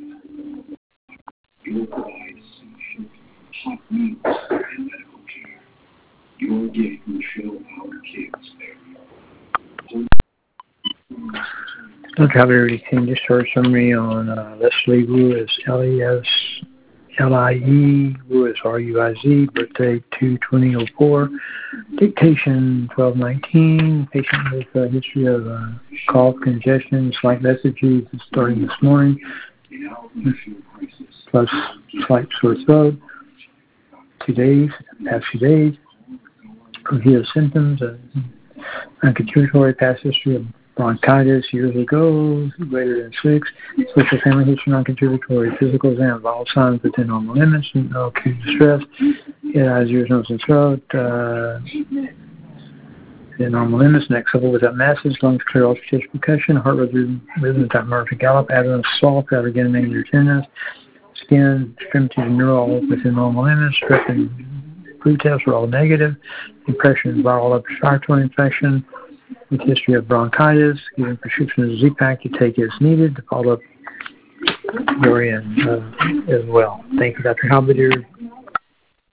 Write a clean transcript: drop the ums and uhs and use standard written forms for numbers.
You'll provide sufficient hot meals and medical care. Your gift will show our kids Dr. Javier King discharge summary on Leslie Wu is L-I-E, Wu is R-U-I-Z, birthday 2/20/04, dictation 12/19, patient with a history of cough, congestion, slight lethargy starting this morning, plus slight sore throat, past 2 days, review of symptoms, non-contributory past history of bronchitis years ago, greater than 6, social family history, non-contributory physical exam of all signs within normal limits, no acute distress, eyes, ears, nose, and throat, within normal limits, neck supple without masses, lungs clear, ultra-chest percussion, heart rhythm without Murphy gallop, abdomen soft, without again major tenderness, skin, extremities, and neural all within normal limits, strep and flu tests are all negative, impression, viral upper respiratory infection, with history of bronchitis, giving prescription of Z-Pak to take as needed. To follow up your end as well. Thank you, Dr. Halbadier.